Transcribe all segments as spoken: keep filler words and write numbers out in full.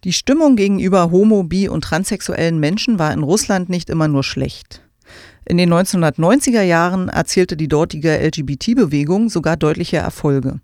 Die Stimmung gegenüber homo-, bi- und transsexuellen Menschen war in Russland nicht immer nur schlecht. In den neunzehnhundertneunziger Jahren erzielte die dortige L G B T-Bewegung sogar deutliche Erfolge.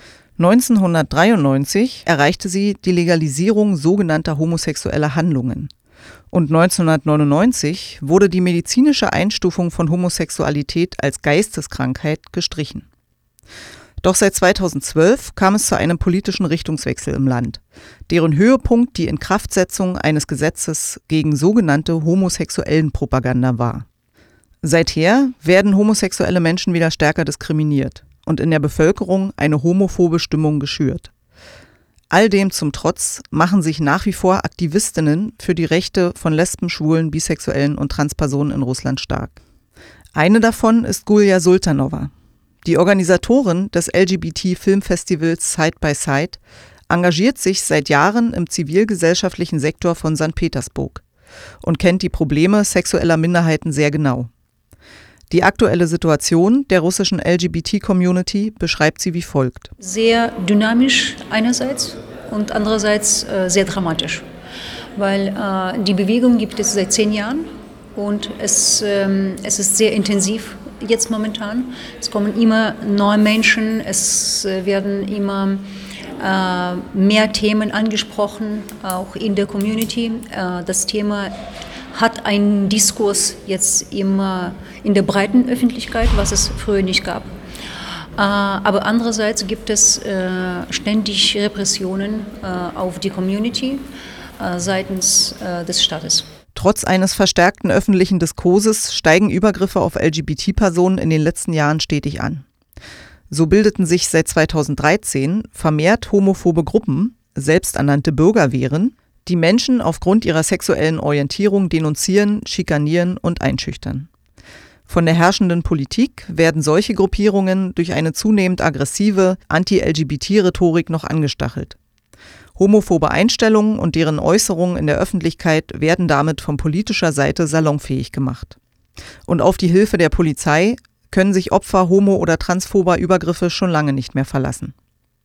neunzehnhundertdreiundneunzig erreichte sie die Legalisierung sogenannter homosexueller Handlungen. Und neunzehnhundertneunundneunzig wurde die medizinische Einstufung von Homosexualität als Geisteskrankheit gestrichen. Doch seit zweitausendzwölf kam es zu einem politischen Richtungswechsel im Land, deren Höhepunkt die Inkraftsetzung eines Gesetzes gegen sogenannte Homosexuellenpropaganda war. Seither werden homosexuelle Menschen wieder stärker diskriminiert und in der Bevölkerung eine homophobe Stimmung geschürt. All dem zum Trotz machen sich nach wie vor Aktivistinnen für die Rechte von Lesben, Schwulen, Bisexuellen und Transpersonen in Russland stark. Eine davon ist Gulja Sultanova. Die Organisatorin des L G B T-Filmfestivals Side by Side engagiert sich seit Jahren im zivilgesellschaftlichen Sektor von Sankt Petersburg und kennt die Probleme sexueller Minderheiten sehr genau. Die aktuelle Situation der russischen L G B T-Community beschreibt sie wie folgt. Sehr dynamisch einerseits und andererseits äh, sehr dramatisch, weil äh, die Bewegung gibt es seit zehn Jahren und es, ähm, es ist sehr intensiv jetzt momentan. Es kommen immer neue Menschen, es äh, werden immer äh, mehr Themen angesprochen, auch in der Community. Äh, das Thema hat einen Diskurs jetzt immer in der breiten Öffentlichkeit, was es früher nicht gab. Aber andererseits gibt es ständig Repressionen auf die Community seitens des Staates. Trotz eines verstärkten öffentlichen Diskurses steigen Übergriffe auf L G B T-Personen in den letzten Jahren stetig an. So bildeten sich seit zweitausenddreizehn vermehrt homophobe Gruppen, selbsternannte Bürgerwehren, die Menschen aufgrund ihrer sexuellen Orientierung denunzieren, schikanieren und einschüchtern. Von der herrschenden Politik werden solche Gruppierungen durch eine zunehmend aggressive Anti-L G B T-Rhetorik noch angestachelt. Homophobe Einstellungen und deren Äußerungen in der Öffentlichkeit werden damit von politischer Seite salonfähig gemacht. Und auf die Hilfe der Polizei können sich Opfer homo- oder transphober Übergriffe schon lange nicht mehr verlassen.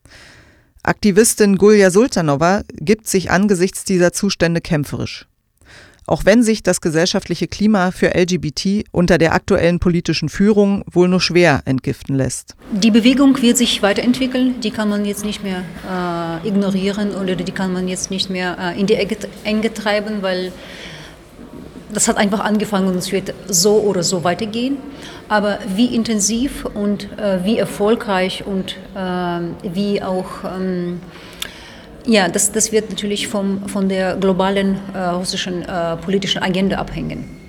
Aktivistin Gulja Sultanova gibt sich angesichts dieser Zustände kämpferisch. Auch wenn sich das gesellschaftliche Klima für L G B T unter der aktuellen politischen Führung wohl nur schwer entgiften lässt. Die Bewegung wird sich weiterentwickeln, die kann man jetzt nicht mehr äh, ignorieren oder die kann man jetzt nicht mehr äh, in die Enge treiben, weil das hat einfach angefangen und es wird so oder so weitergehen. Aber wie intensiv und äh, wie erfolgreich und äh, wie auch, ähm, ja, das, das wird natürlich vom, von der globalen äh, russischen äh, politischen Agenda abhängen.